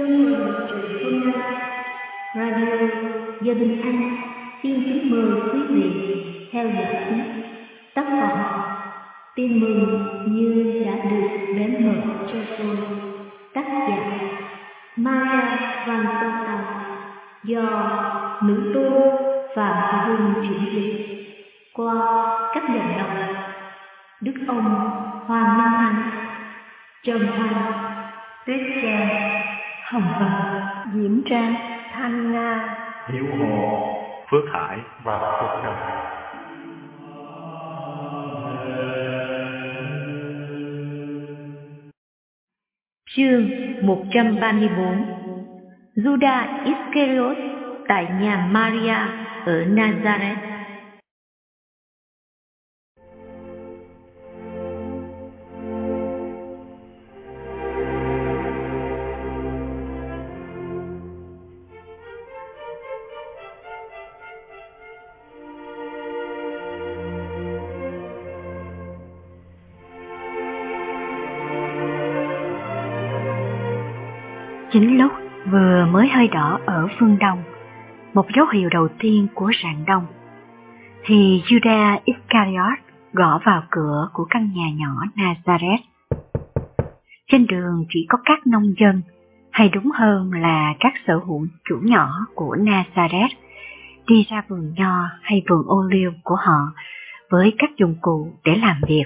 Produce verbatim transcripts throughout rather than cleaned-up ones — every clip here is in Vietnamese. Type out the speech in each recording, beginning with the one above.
Chương trình truyện hôm nay, Radio Gia Đình Anh xin kính mời quý vị theo dõi tiếp tác phẩm Tin mừng như đã được đến mở cho tôi, tác giả Maria Van Tota, do nữ tu Phạm Hương chuyển dịch qua các giọng đọc Đức ông Hoàng Minh Anh, Trần Thanh, Tuyết Trang, Hồng Vân, Diễm Trang, Thanh Nga, Hiếu Hồ, Phước Hải và Phước Trần. Chương một trăm ba mươi bốn. Judas Iscariot tại nhà Maria ở Nazareth. Chính lúc vừa mới hơi đỏ ở phương đông, một dấu hiệu đầu tiên của rạng đông, thì Judas Iscariot gõ vào cửa của căn nhà nhỏ Nazareth. Trên đường chỉ có các nông dân, hay đúng hơn là các sở hữu chủ nhỏ của Nazareth, đi ra vườn nho hay vườn ô liu của họ với các dụng cụ để làm việc.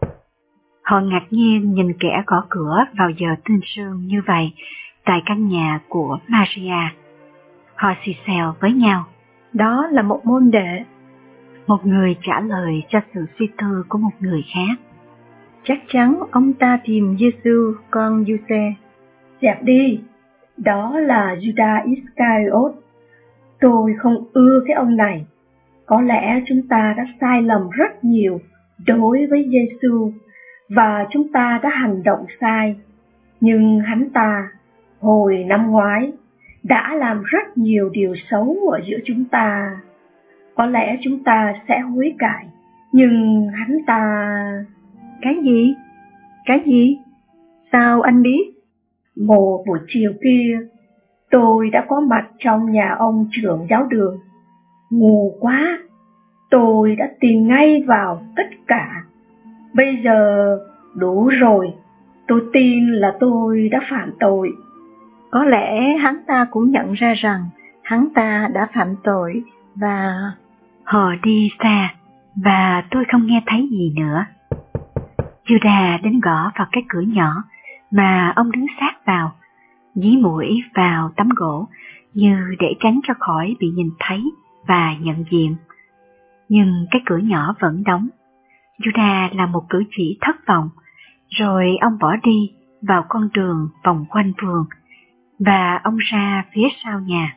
Họ ngạc nhiên nhìn kẻ gõ cửa vào giờ tinh sương như vậy tại căn nhà của Maria. Họ xì xèo với nhau. Đó là một môn đệ. Một người trả lời cho sự suy tư của một người khác. Chắc chắn ông ta tìm Giêsu con Giuse. Dẹp đi, đó là Judas Iscariot. Tôi không ưa cái ông này. Có lẽ chúng ta đã sai lầm rất nhiều đối với Giêsu và chúng ta đã hành động sai. Nhưng hắn ta hồi năm ngoái đã làm rất nhiều điều xấu ở giữa chúng ta. Có lẽ chúng ta sẽ hối cải, nhưng hắn ta... Cái gì? Cái gì? Sao anh biết? Một buổi chiều kia, tôi đã có mặt trong nhà ông trưởng giáo đường. Ngu quá, tôi đã tìm ngay vào tất cả. Bây giờ đủ rồi, tôi tin là tôi đã phạm tội. Có lẽ hắn ta cũng nhận ra rằng hắn ta đã phạm tội và... Họ đi xa và tôi không nghe thấy gì nữa. Judas đến gõ vào cái cửa nhỏ mà ông đứng sát vào, dí mũi vào tấm gỗ như để tránh cho khỏi bị nhìn thấy và nhận diện. Nhưng cái cửa nhỏ vẫn đóng. Judas làm một cử chỉ thất vọng, rồi ông bỏ đi vào con đường vòng quanh vườn và ông ra phía sau nhà.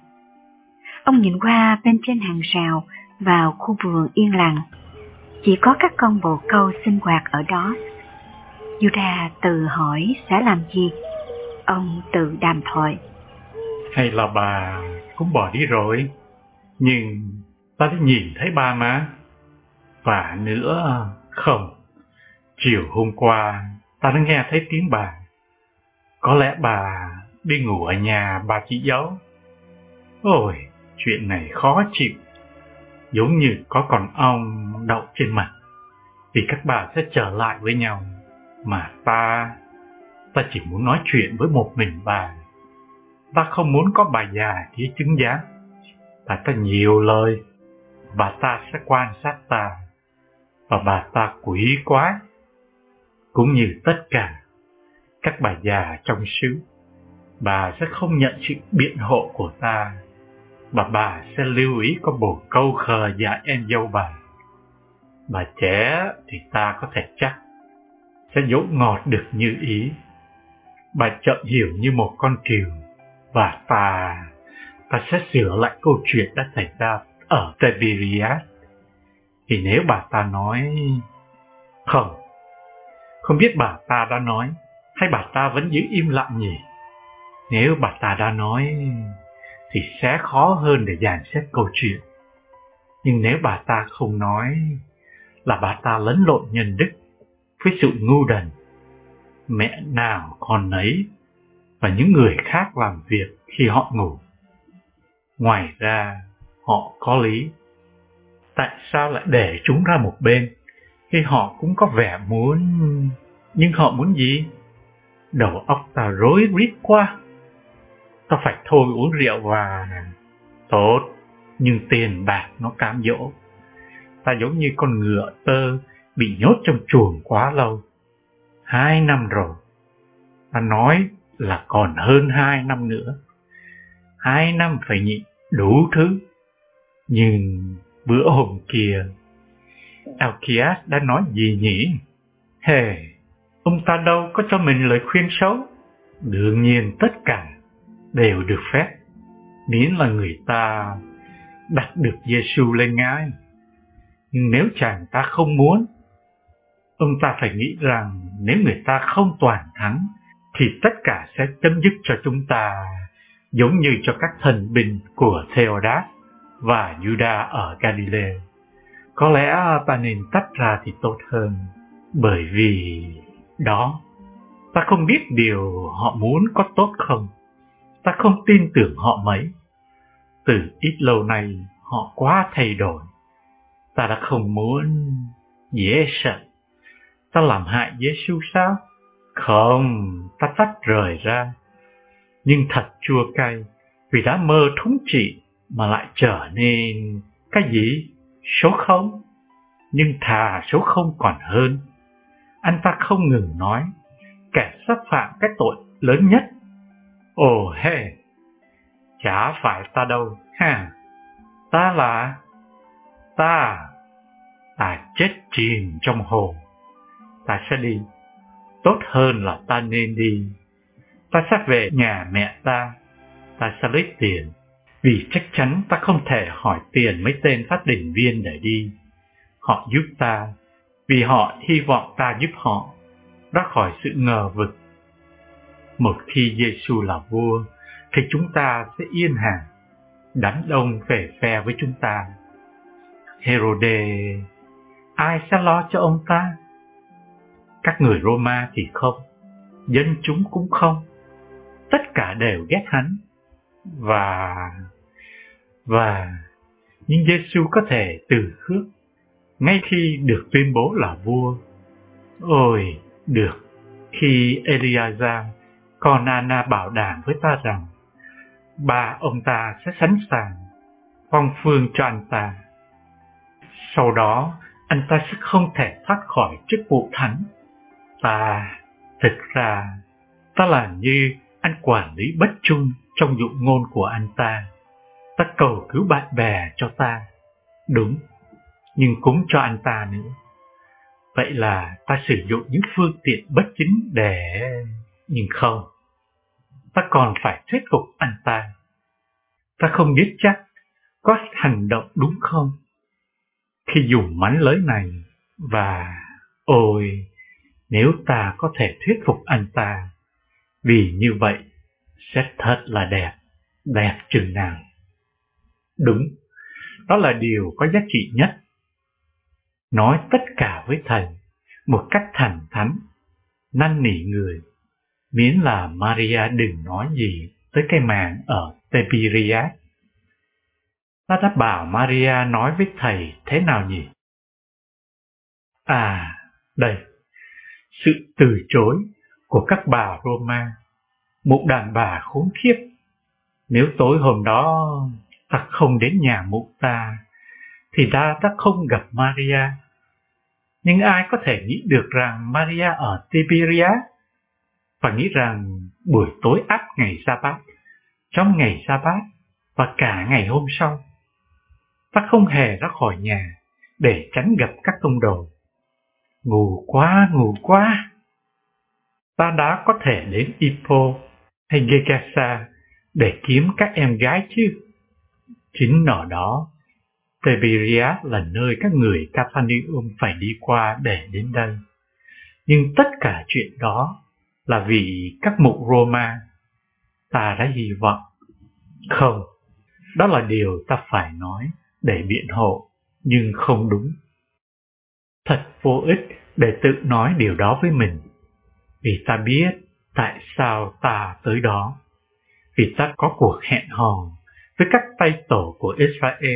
Ông nhìn qua bên trên hàng rào vào khu vườn yên lặng. Chỉ có các con bồ câu sinh hoạt ở đó. Judas tự hỏi sẽ làm gì. Ông tự đàm thoại. Hay là bà cũng bỏ đi rồi? Nhưng ta đã nhìn thấy bà mà. Và nữa không, chiều hôm qua ta đã nghe thấy tiếng bà. Có lẽ bà đi ngủ ở nhà bà chị dâu. Ôi, chuyện này khó chịu. Giống như có con ong đậu trên mặt. Vì các bà sẽ trở lại với nhau. Mà ta, ta chỉ muốn nói chuyện với một mình bà. Ta không muốn có bà già kia chứng giám. Bà ta nhiều lời. Bà ta sẽ quan sát ta. Và bà ta quý quá. Cũng như tất cả các bà già trong xứ. Bà sẽ không nhận sự biện hộ của ta. Và bà sẽ lưu ý có bồ câu khờ dạy em dâu bà. Bà trẻ thì ta có thể chắc sẽ dỗ ngọt được như ý. Bà chậm hiểu như một con cừu. Và ta, ta sẽ sửa lại câu chuyện đã xảy ra ở Tiberias. Thì nếu bà ta nói... Không, không biết bà ta đã nói, hay bà ta vẫn giữ im lặng nhỉ? Nếu bà ta đã nói, thì sẽ khó hơn để dàn xếp câu chuyện. Nhưng nếu bà ta không nói, là bà ta lẫn lộn nhân đức với sự ngu đần. Mẹ nào con nấy, và những người khác làm việc khi họ ngủ. Ngoài ra, họ có lý. Tại sao lại để chúng ra một bên khi họ cũng có vẻ muốn... Nhưng họ muốn gì? Đầu óc ta rối rít quá. Ta phải thôi uống rượu và... Tốt, nhưng tiền bạc nó cám dỗ. Ta giống như con ngựa tơ bị nhốt trong chuồng quá lâu. Hai năm rồi. Ta nói là còn hơn hai năm nữa. Hai năm phải nhịn đủ thứ. Nhưng bữa hôm kia, Alkias đã nói gì nhỉ? Hề, ông ta đâu có cho mình lời khuyên xấu. Đương nhiên tất cả đều được phép, miễn là người ta đặt được Giêsu lên ngai. Nhưng nếu chàng ta không muốn, ông ta phải nghĩ rằng nếu người ta không toàn thắng, thì tất cả sẽ chấm dứt cho chúng ta, giống như cho các thần binh của Theodas và Judas ở Galilee. Có lẽ ta nên tách ra thì tốt hơn, bởi vì đó, ta không biết điều họ muốn có tốt không. Ta không tin tưởng họ mấy. Từ ít lâu nay họ quá thay đổi. Ta đã không muốn... Dễ sợ. Ta làm hại Giêsu sao? Không, ta tách rời ra. Nhưng thật chua cay, vì đã mơ thống trị mà lại trở nên... Cái gì? Số không? Nhưng thà số không còn hơn. Anh ta không ngừng nói, kẻ xâm phạm cái tội lớn nhất. Ồ hê, chả phải ta đâu, ha. Ta là... Ta... Ta chết chìm trong hồ. Ta sẽ đi. Tốt hơn là ta nên đi. Ta sẽ về nhà mẹ ta. Ta sẽ lấy tiền. Vì chắc chắn ta không thể hỏi tiền mấy tên phát đình viên để đi. Họ giúp ta, vì họ hy vọng ta giúp họ, ra khỏi sự ngờ vực. Một khi Giêsu là vua, thì chúng ta sẽ yên hàng, đám đông về phe với chúng ta. Herode, ai sẽ lo cho ông ta? Các người Roma thì không, dân chúng cũng không. Tất cả đều ghét hắn. Và... Và... Nhưng Giêsu có thể từ khước, ngay khi được tuyên bố là vua. Ôi, được, khi Eliazar, con Anna bảo đảm với ta rằng ba ông ta sẽ sẵn sàng phong phương cho anh ta. Sau đó, anh ta sẽ không thể thoát khỏi chức vụ thánh. Ta, thực ra, ta làm như anh quản lý bất trung trong dụ ngôn của anh ta. Ta cầu cứu bạn bè cho ta, đúng, nhưng cũng cho anh ta nữa. Vậy là ta sử dụng những phương tiện bất chính để... Nhưng không, ta còn phải thuyết phục anh ta. Ta không biết chắc có hành động đúng không khi dùng mánh lới này. Và ôi, nếu ta có thể thuyết phục anh ta, vì như vậy sẽ thật là đẹp, đẹp chừng nào. Đúng, đó là điều có giá trị nhất. Nói tất cả với thầy một cách thẳng thắn, năn nỉ người, miễn là Maria đừng nói gì tới cái màn ở Tiberias. Ta đã bảo Maria nói với thầy thế nào nhỉ? À, đây, sự từ chối của các bà Roma, một đàn bà khốn khiếp. Nếu tối hôm đó ta không đến nhà mụ ta, thì ta đã không gặp Maria. Nhưng ai có thể nghĩ được rằng Maria ở Tiberias, và nghĩ rằng buổi tối áp ngày Sa-bát, trong ngày Sa-bát và cả ngày hôm sau, ta không hề ra khỏi nhà để tránh gặp các tông đồ. Ngu quá, ngu quá! Ta đã có thể đến Hippo hay Gegasa để kiếm các em gái chứ. Chính ở đó, Tiberias là nơi các người Capernaum phải đi qua để đến đây. Nhưng tất cả chuyện đó là vì các mụ Roma. Ta đã hy vọng. Không, đó là điều ta phải nói để biện hộ, nhưng không đúng. Thật vô ích để tự nói điều đó với mình, vì ta biết Tại sao ta tới đó? Vì ta có cuộc hẹn hò với các tay tổ của Israel,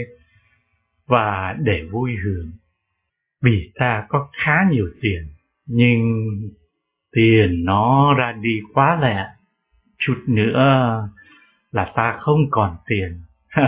và để vui hưởng. Vì ta có khá nhiều tiền, nhưng tiền nó ra đi quá lẹ. Chút nữa là ta không còn tiền.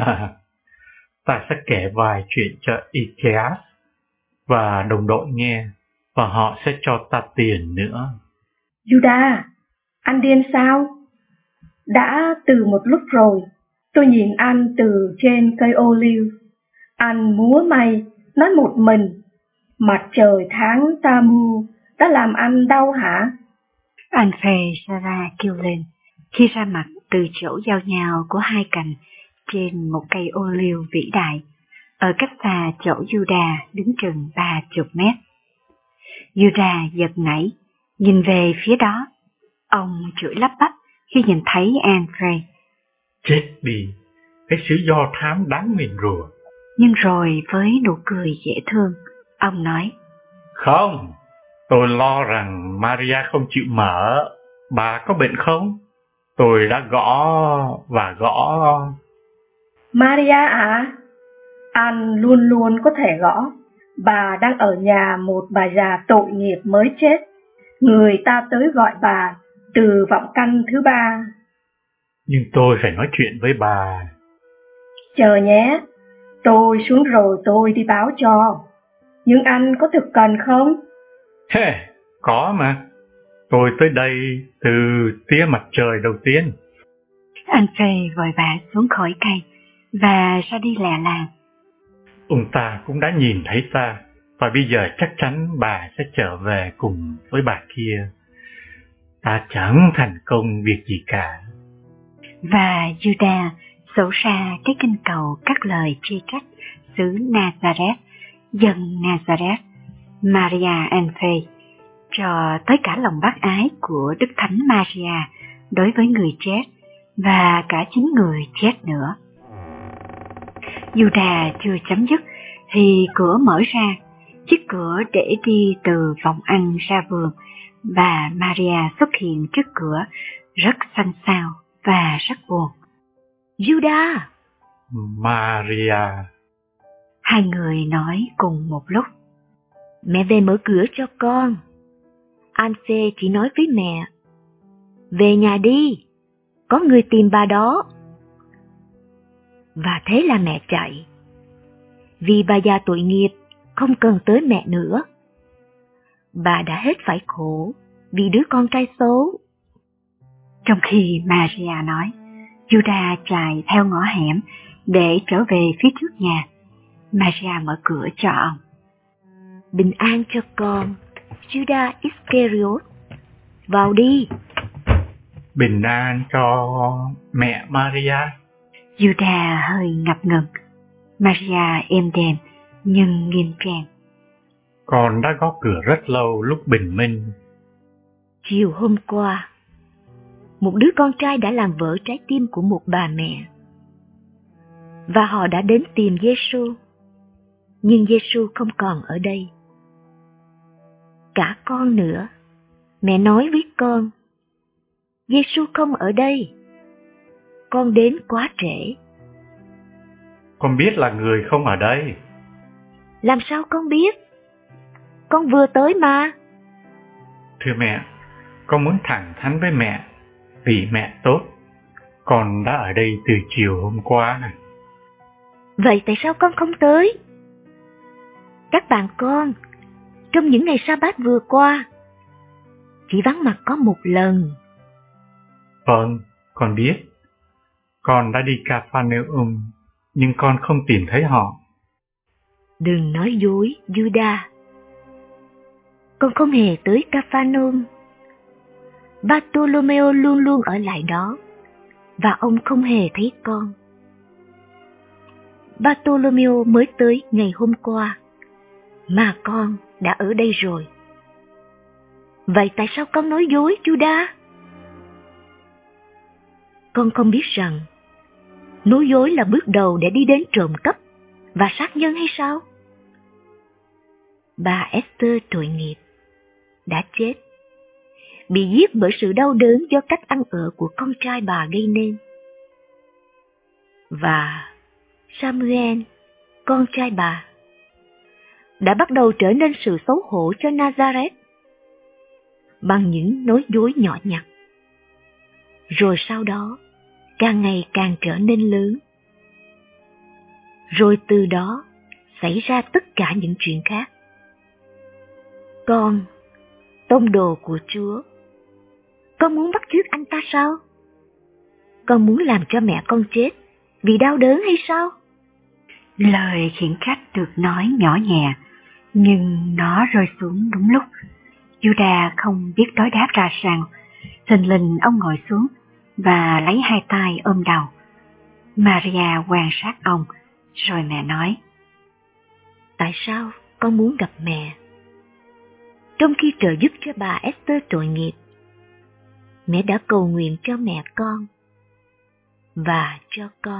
Ta sẽ kể vài chuyện cho Ikeas và đồng đội nghe, và họ sẽ cho ta tiền nữa. Judah, anh điên sao? Đã từ một lúc rồi, tôi nhìn anh từ trên cây ô liu. Anh múa may, nói một mình. Mặt trời tháng Tamu đã làm anh đau hả? Anh phê Sarah kêu lên khi ra mặt từ chỗ giao nhau của hai cành trên một cây ô liu vĩ đại, ở cách xa chỗ Judah đứng chừng ba chục mét. Judah giật nảy, nhìn về phía đó. Ông chửi lắp bắp khi nhìn thấy Andre. Chết đi, cái sứ do thám đáng nguyền rủa. Nhưng rồi với nụ cười dễ thương, ông nói: Không, tôi lo rằng Maria không chịu mở. Bà có bệnh không? Tôi đã gõ và gõ. Maria à? Anh luôn luôn có thể gõ. Bà đang ở nhà một bà già tội nghiệp mới chết. Người ta tới gọi bà từ vọng căn thứ ba. Nhưng tôi phải nói chuyện với bà. Chờ nhé, tôi xuống rồi tôi đi báo cho. Nhưng anh có thực cần không? Hey, có mà. Tôi tới đây từ tia mặt trời đầu tiên. Anh phê vội vã xuống khỏi cây và ra đi lẹ làng. Ông ta cũng đã nhìn thấy ta, và bây giờ chắc chắn bà sẽ trở về cùng với bà kia. Ta chẳng thành công việc gì cả. Và Judah sổ ra cái kinh cầu các lời chê trách xứ Nazareth, dân Nazareth, Maria Anphe, cho tới cả lòng bác ái của Đức Thánh Maria đối với người chết và cả chính người chết nữa. Judah chưa chấm dứt thì cửa mở ra, chiếc cửa để đi từ phòng ăn ra vườn, và Maria xuất hiện trước cửa, rất xanh xao và rất buồn. Judah! Maria! Hai người nói cùng một lúc. Mẹ về mở cửa cho con. Anphe chỉ nói với mẹ: về nhà đi, có người tìm bà đó. Và thế là mẹ chạy. Vì bà già tội nghiệp không cần tới mẹ nữa. Bà đã hết phải khổ vì đứa con trai xấu. Trong khi Maria nói, Judah chạy theo ngõ hẻm để trở về phía trước nhà. Maria mở cửa cho ông. Bình an cho con, Judas Iscariot. Vào đi. Bình an cho mẹ Maria. Judah hơi ngập ngừng. Maria êm đềm nhưng nghiêm trang. Con đã gõ cửa rất lâu lúc bình minh. Chiều hôm qua, một đứa con trai đã làm vỡ trái tim của một bà mẹ. Và họ đã đến tìm Giêsu, nhưng Giêsu không còn ở đây. Cả con nữa, mẹ nói với con, Giêsu không ở đây. Con đến quá trễ. Con biết là người không ở đây. Làm sao con biết? Con vừa tới mà. Thưa mẹ, con muốn thẳng thắn với mẹ, vì mẹ tốt. Con đã ở đây từ chiều hôm qua. Vậy tại sao con không tới? Các bạn con, trong những ngày Sa-bát vừa qua, chỉ vắng mặt có một lần. Vâng, con biết. Con đã đi Ca-pha-nê-um, nhưng con không tìm thấy họ. Đừng nói dối, Judah. Con không hề tới Ca-pha-nôm. Bartolomeo luôn luôn ở lại đó, và ông không hề thấy con. Bartolomeo mới tới ngày hôm qua, mà con đã ở đây rồi. Vậy tại sao con nói dối, Judah? Con không biết rằng nói dối là bước đầu để đi đến trộm cắp và sát nhân hay sao? Bà Esther tội nghiệp đã chết bị giết bởi sự đau đớn do cách ăn ở của con trai bà gây nên. Và Samuel, con trai bà, đã bắt đầu trở nên sự xấu hổ cho Nazareth bằng những nói dối nhỏ nhặt. Rồi sau đó, càng ngày càng trở nên lớn. Rồi từ đó xảy ra tất cả những chuyện khác. Con, tông đồ của Chúa, con muốn bắt chước anh ta sao? Con muốn làm cho mẹ con chết vì đau đớn hay sao? Lời khiển trách được nói nhỏ nhẹ, nhưng nó rơi xuống đúng lúc. Judah không biết đối đáp ra sao. Thình lình ông ngồi xuống và lấy hai tay ôm đầu. Maria quan sát ông, rồi mẹ nói: Tại sao con muốn gặp mẹ? Trong khi trợ giúp cho bà Esther tội nghiệp, mẹ đã cầu nguyện cho mẹ con và cho con.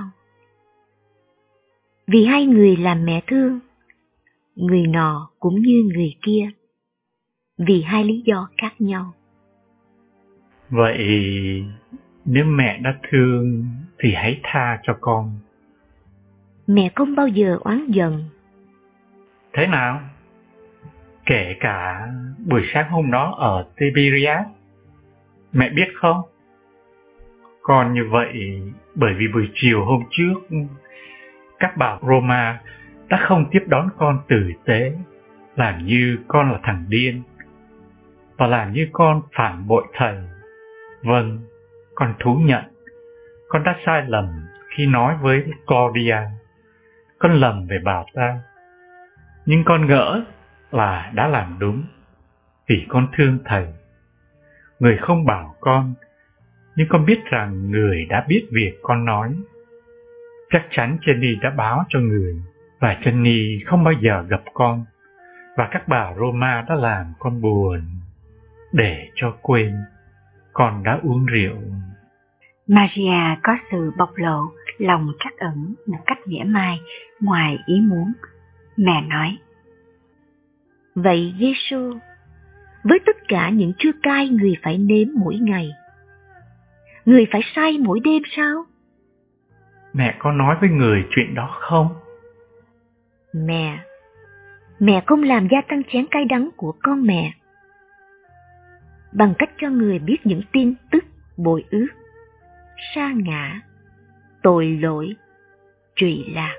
Vì hai người làm mẹ thương, người nọ cũng như người kia, vì hai lý do khác nhau. Vậy nếu mẹ đã thương thì hãy tha cho con. Mẹ không bao giờ oán giận. Thế nào? Kể cả buổi sáng hôm đó ở Tiberias, mẹ biết không? Con như vậy bởi vì buổi chiều hôm trước các bà Roma đã không tiếp đón con tử tế, làm như con là thằng điên, và làm như con phản bội thầy. Vâng, con thú nhận, con đã sai lầm khi nói với Claudia. Con lầm về bà ta, nhưng con ngỡ là đã làm đúng, vì con thương thầy. Người không bảo con, nhưng con biết rằng người đã biết việc con nói. Chắc chắn Jenny đã báo cho người, và Jenny không bao giờ gặp con, và các bà Roma đã làm con buồn. Để cho quên, con đã uống rượu. Maria có sự bộc lộ lòng trắc ẩn một cách mỉa mai ngoài ý muốn. Mẹ nói: Vậy Giêsu, với tất cả những chua cay người phải nếm mỗi ngày, người phải say mỗi đêm sao? Mẹ có nói với người chuyện đó không? Mẹ, mẹ không làm gia tăng chén cay đắng của con mẹ bằng cách cho người biết những tin tức bội ước, sa ngã, tội lỗi, trụy lạc.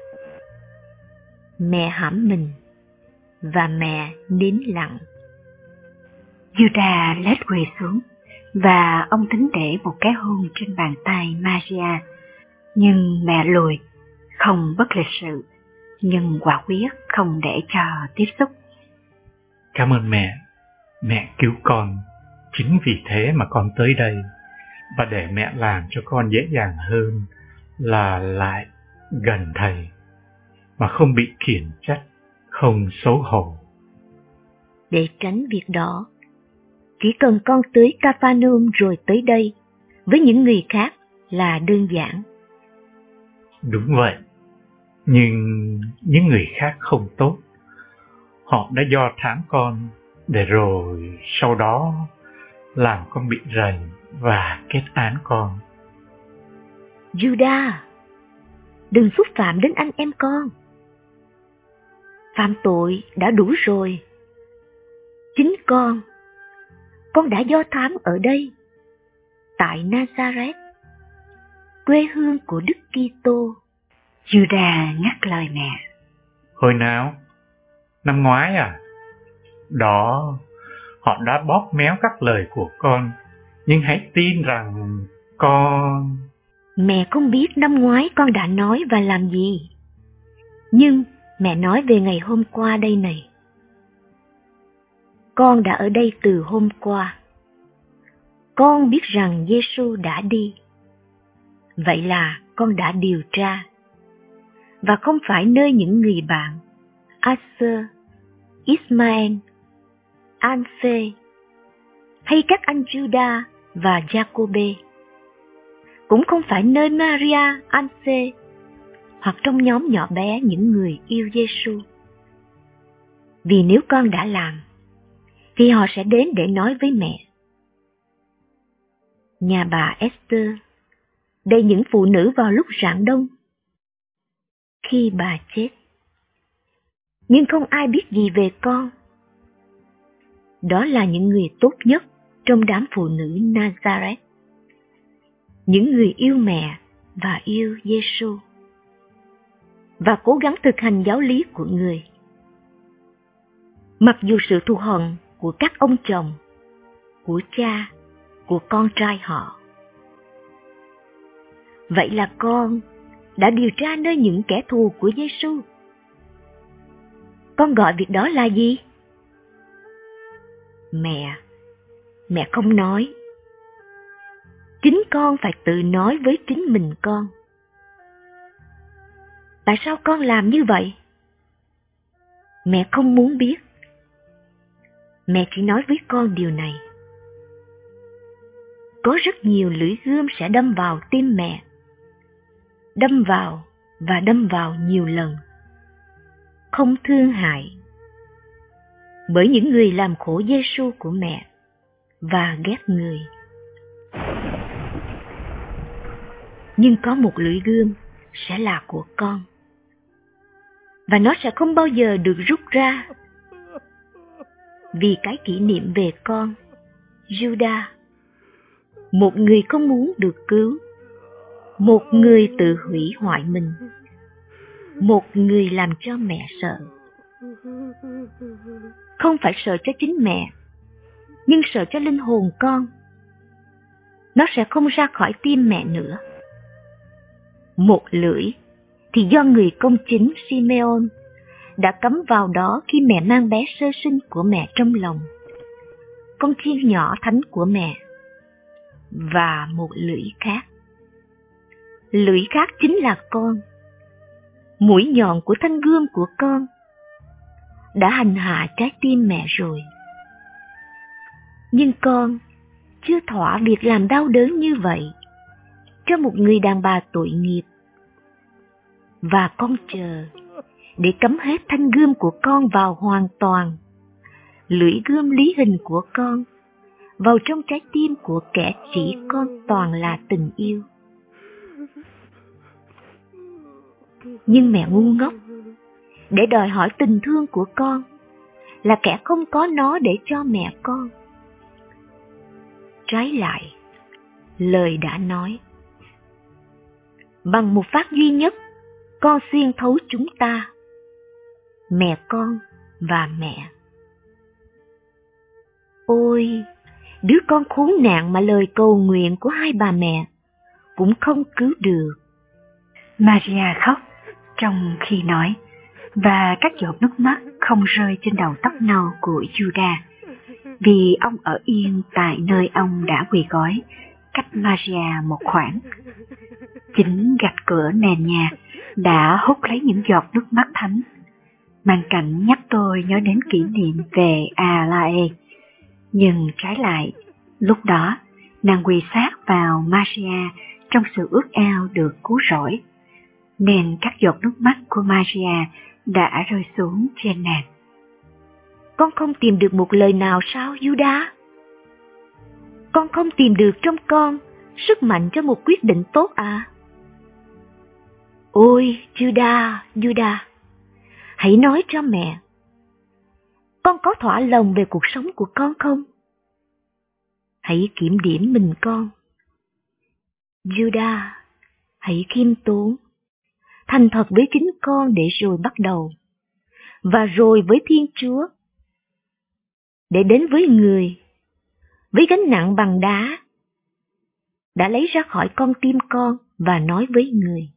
Mẹ hãm mình và mẹ nín lặng. Judah lết quỳ xuống và ông tính để một cái hôn trên bàn tay Maria, nhưng mẹ lùi, không bất lịch sự, nhưng quả quyết không để cho tiếp xúc. Cảm ơn mẹ, mẹ cứu con. Chính vì thế mà con tới đây, và để mẹ làm cho con dễ dàng hơn là lại gần thầy, mà không bị khiển trách, không xấu hổ. Để tránh việc đó, chỉ cần con tới Capharnaum rồi tới đây với những người khác là đơn giản. Đúng vậy, nhưng những người khác không tốt. Họ đã do thám con, để rồi sau đó làm con bị rầy và kết án con. Judah, đừng xúc phạm đến anh em con. Phạm tội đã đủ rồi. Chính con, con đã do thám ở đây, tại Nazareth, quê hương của Đức Kitô. Judah ngắt lời mẹ. Hồi nào? Năm ngoái à? Đó, họ đã bóp méo các lời của con, nhưng hãy tin rằng con... Mẹ không biết năm ngoái con đã nói và làm gì, nhưng mẹ nói về ngày hôm qua đây này. Con đã ở đây từ hôm qua. Con biết rằng Giêsu đã đi. Vậy là con đã điều tra, và không phải nơi những người bạn Asher, Ismael, Anphe hay các anh Judah và Jacobe, cũng không phải nơi Maria, Anse hoặc trong nhóm nhỏ bé những người yêu Giêsu. Vì nếu con đã làm, thì họ sẽ đến để nói với mẹ. Nhà bà Esther đầy những phụ nữ vào lúc rạng đông. Khi bà chết, nhưng không ai biết gì về con. Đó là những người tốt nhất trong đám phụ nữ Nazareth, những người yêu mẹ và yêu Giêsu và cố gắng thực hành giáo lý của người. Mặc dù sự thù hận của các ông chồng, của cha, của con trai họ. Vậy là con đã điều tra nơi những kẻ thù của Giêsu. Con gọi việc đó là gì? Mẹ, mẹ không nói. Chính con phải tự nói với chính mình con. Tại sao con làm như vậy? Mẹ không muốn biết. Mẹ chỉ nói với con điều này. Có rất nhiều lưỡi gươm sẽ đâm vào tim mẹ. Đâm vào và đâm vào nhiều lần. Không thương hại. Bởi những người làm khổ Giêsu của mẹ và ghét người. Nhưng có một lưỡi gươm sẽ là của con. Và nó sẽ không bao giờ được rút ra. Vì cái kỷ niệm về con, Judas, một người không muốn được cứu, một người tự hủy hoại mình, một người làm cho mẹ sợ. Không phải sợ cho chính mẹ, nhưng sợ cho linh hồn con. Nó sẽ không ra khỏi tim mẹ nữa. Một lưỡi thì do người công chính Simeon đã cắm vào đó khi mẹ mang bé sơ sinh của mẹ trong lòng, con chiên nhỏ thánh của mẹ. Và một lưỡi khác. Lưỡi khác chính là con. Mũi nhọn của thanh gươm của con đã hành hạ trái tim mẹ rồi. Nhưng con chưa thỏa việc làm đau đớn như vậy cho một người đàn bà tội nghiệp. Và con chờ để cắm hết thanh gươm của con vào hoàn toàn, lưỡi gươm lý hình của con vào trong trái tim của kẻ chỉ con toàn là tình yêu. Nhưng mẹ ngu ngốc, để đòi hỏi tình thương của con là kẻ không có nó để cho mẹ con. Trái lại, lời đã nói, bằng một phát duy nhất, con xuyên thấu chúng ta, mẹ con và mẹ. Ôi, đứa con khốn nạn mà lời cầu nguyện của hai bà mẹ cũng không cứu được. Maria khóc trong khi nói, và các giọt nước mắt không rơi trên đầu tóc nâu của Judas, vì ông ở yên tại nơi ông đã quỳ gói, cách Maria một khoảng. Chính gạch cửa nền nhà đã hút lấy những giọt nước mắt thánh. Màn cảnh nhắc tôi nhớ đến kỷ niệm về Alae. Nhưng trái lại, lúc đó, nàng quỳ sát vào Maria trong sự ước ao được cứu rỗi, nên các giọt nước mắt của Maria đã rơi xuống trên nàng. Con không tìm được một lời nào sao, Judas? Con không tìm được trong con sức mạnh cho một quyết định tốt à? Ôi, Judas, Judas, hãy nói cho mẹ, con có thỏa lòng về cuộc sống của con không? Hãy kiểm điểm mình con. Judas, hãy khiêm tốn, thành thật với chính con để rồi bắt đầu, và rồi với Thiên Chúa, để đến với người, với gánh nặng bằng đá, đã lấy ra khỏi con tim con và nói với người.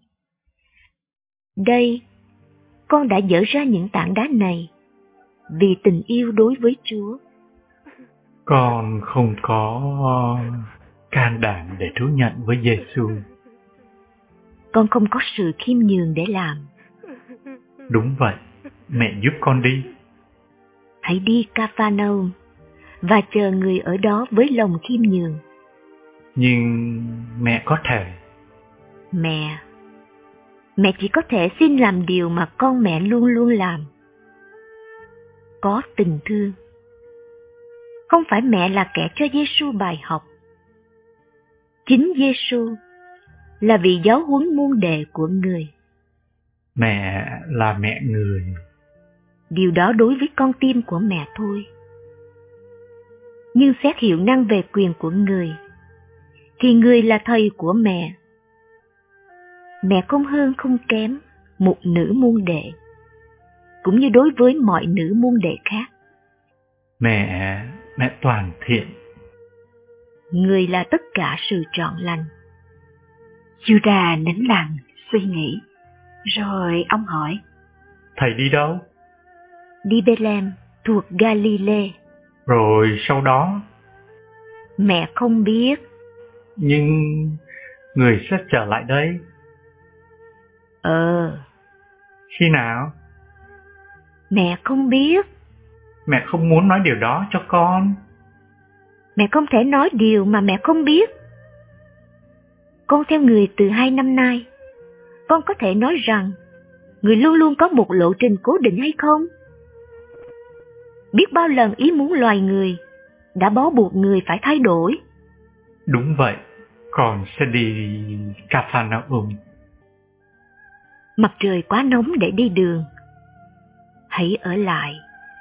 Đây, con đã dỡ ra những tảng đá này vì tình yêu đối với Chúa. Con không có can đảm để thú nhận với Giêsu. Con không có sự khiêm nhường để làm. Đúng vậy, mẹ giúp con đi. Hãy đi Ca-pha-nâu và chờ người ở đó với lòng khiêm nhường. Nhưng mẹ có thể. Mẹ, mẹ chỉ có thể xin làm điều mà con mẹ luôn luôn làm. Có tình thương. Không phải mẹ là kẻ cho Giêsu bài học. Chính Giêsu là vị giáo huấn môn đệ của người. Mẹ là mẹ người. Điều đó đối với con tim của mẹ thôi. Nhưng xét hiệu năng về quyền của người, thì người là thầy của mẹ. Mẹ không hơn không kém một nữ môn đệ, cũng như đối với mọi nữ môn đệ khác. Mẹ, mẹ toàn thiện. Người là tất cả sự trọn lành. Judah nín lặng suy nghĩ, rồi ông hỏi: Thầy đi đâu? Đi Bethlehem thuộc Galilee. Rồi sau đó? Mẹ không biết. Nhưng người sẽ trở lại đây. Ờ. Khi nào? Mẹ không biết. Mẹ không muốn nói điều đó cho con. Mẹ không thể nói điều mà mẹ không biết. Con theo người từ hai năm nay. Con có thể nói rằng người luôn luôn có một lộ trình cố định hay không? Biết bao lần ý muốn loài người đã bó buộc người phải thay đổi. Đúng vậy, con sẽ đi Capharnaum. Mặt trời quá nóng để đi đường. Hãy ở lại.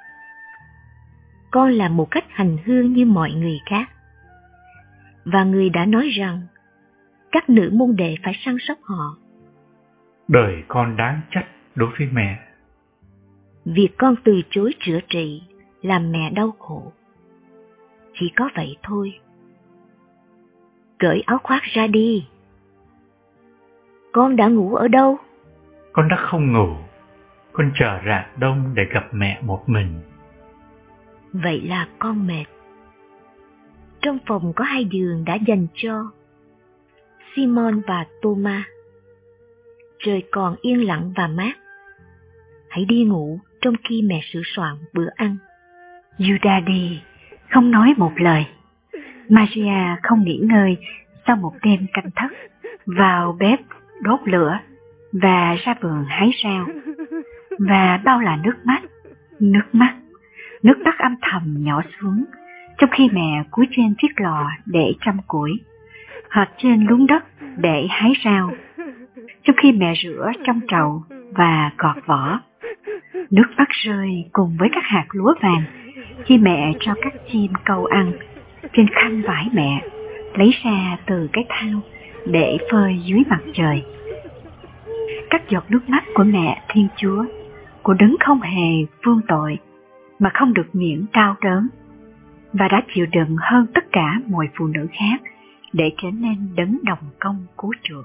Con là một khách hành hương như mọi người khác. Và người đã nói rằng các nữ môn đệ phải săn sóc họ. Đời con đáng trách đối với mẹ. Việc con từ chối chữa trị làm mẹ đau khổ. Chỉ có vậy thôi. Cởi áo khoác ra đi. Con đã ngủ ở đâu? Con đã không ngủ. Con chờ rạng đông để gặp mẹ một mình. Vậy là con mệt. Trong phòng có hai giường đã dành cho Simon và Thomas. Trời còn yên lặng và mát. Hãy đi ngủ trong khi mẹ sửa soạn bữa ăn. Judah đi, không nói một lời. Maria không nghỉ ngơi sau một đêm canh thức, vào bếp đốt lửa và ra vườn hái rau. Và bao là nước mắt, nước mắt, nước mắt âm thầm nhỏ xuống, trong khi mẹ cúi trên chiếc lò để chăm củi, hoặc trên luống đất để hái rau, trong khi mẹ rửa trong trầu và gọt vỏ. Nước mắt rơi cùng với các hạt lúa vàng khi mẹ cho các chim câu ăn trên khăn vải mẹ, lấy ra từ cái thau để phơi dưới mặt trời. Các giọt nước mắt của mẹ Thiên Chúa, của đấng không hề vương tội, mà không được miễn đau đớn, và đã chịu đựng hơn tất cả mọi phụ nữ khác để trở nên đấng đồng công cứu chuộc.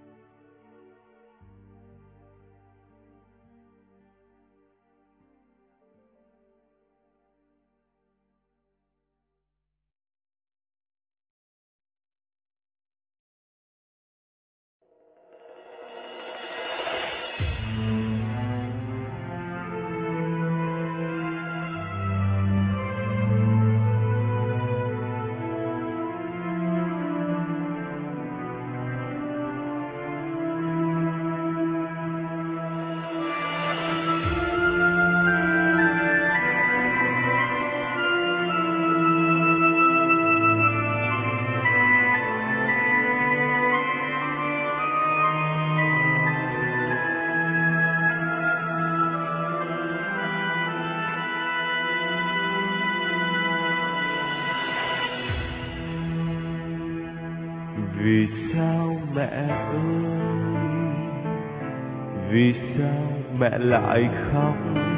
Vì sao mẹ ơi, vì sao mẹ lại khóc?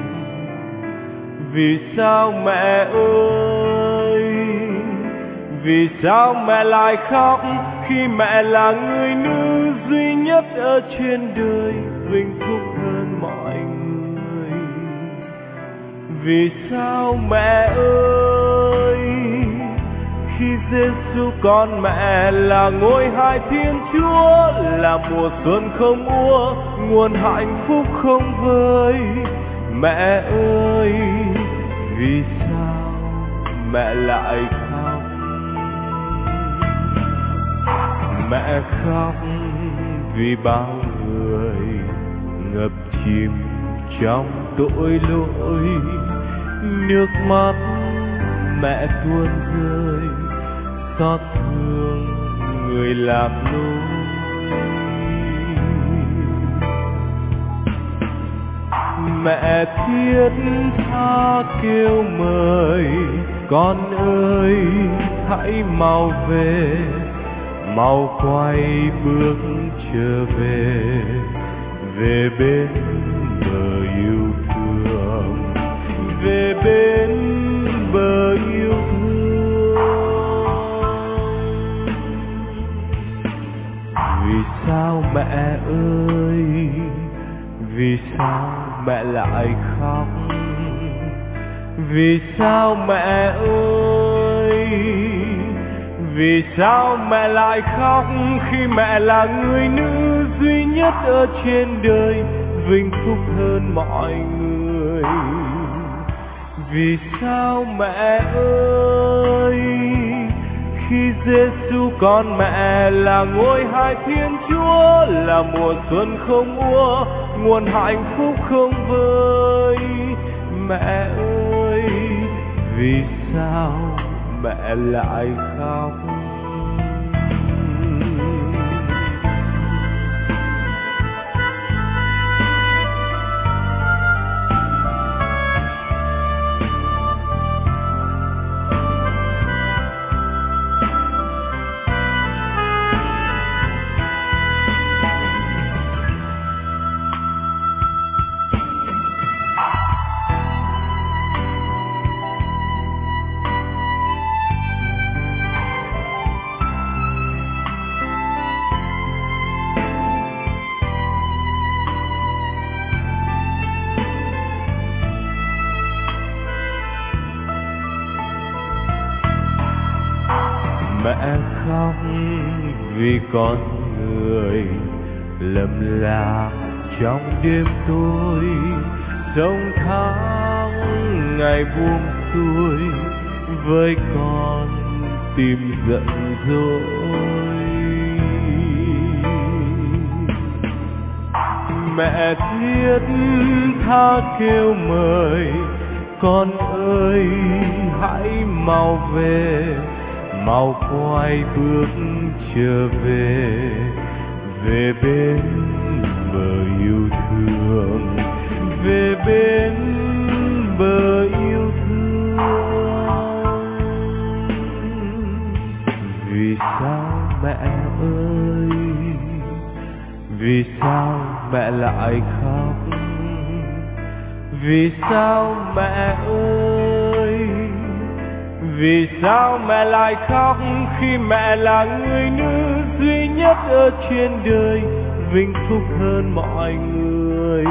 Vì sao mẹ ơi, vì sao mẹ lại khóc khi mẹ là người nữ duy nhất ở trên đời, vinh phúc hơn mọi người? Vì sao mẹ ơi, khi Giêsu con mẹ là ngôi hai Thiên Chúa, là mùa xuân không úa, nguồn hạnh phúc không vơi? Mẹ ơi, vì sao mẹ lại khóc? Mẹ khóc vì bao người ngập chìm trong tội lỗi, nước mắt mẹ tuôn rơi xót thương người lạc lối. Mẹ thiết tha kêu mời, con ơi hãy mau về, mau quay bước trở về, về bên bờ yêu thương, về bên bờ yêu thương. Vì sao mẹ ơi, vì sao mẹ lại khóc? Vì sao mẹ ơi, vì sao mẹ lại khóc khi mẹ là người nữ duy nhất ở trên đời, vinh phúc hơn mọi người? Vì sao mẹ ơi, khi Giêsu con mẹ là ngôi hai Thiên Chúa, là mùa xuân không úa, nguồn hạnh phúc không vơi? Mẹ ơi, vì sao mẹ lại khóc? Mẹ khóc vì con người lầm lạc trong đêm tối, sông tháng ngày buông xuôi với con tim giận dỗi. Mẹ thiết tha kêu mời, con ơi hãy mau về, mau quay bước trở về, về bên bờ yêu thương, về bên bờ yêu thương. Vì sao mẹ ơi, vì sao mẹ lại khóc? Vì sao mẹ ơi, vì sao mẹ lại khóc khi mẹ là người nữ duy nhất ở trên đời, vinh phúc hơn mọi người?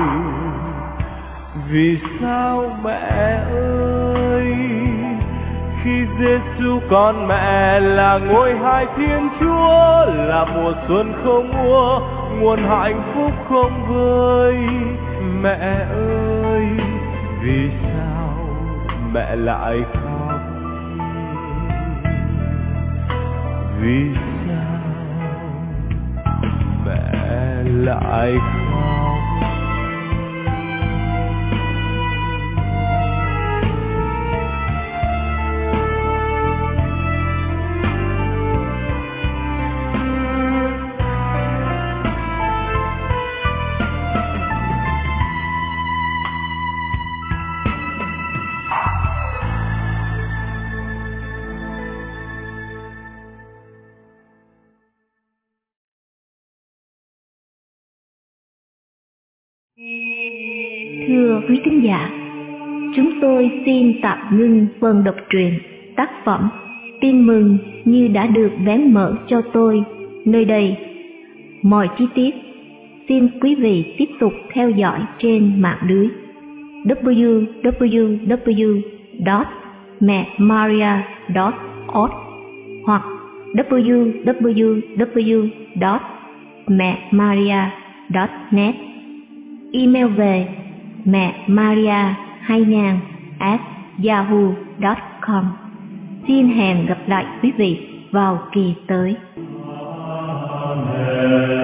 Vì sao mẹ ơi, khi Giêsu con mẹ là ngôi hai Thiên Chúa, là mùa xuân không úa, nguồn hạnh phúc không vơi? Mẹ ơi, vì sao mẹ lại khóc? Vì sao mẹ lại khóc? Thưa quý thính giả, chúng tôi xin tạm ngưng phần đọc truyện tác phẩm Tin mừng như đã được vén mở cho tôi nơi đây. Mọi chi tiết xin quý vị tiếp tục theo dõi trên mạng lưới w w w chấm mẹ maria chấm org hoặc w w w chấm mẹ maria chấm net. Email về mẹ maria hai nghìn at yahoo chấm com. Xin hẹn gặp lại quý vị vào kỳ tới. Amen.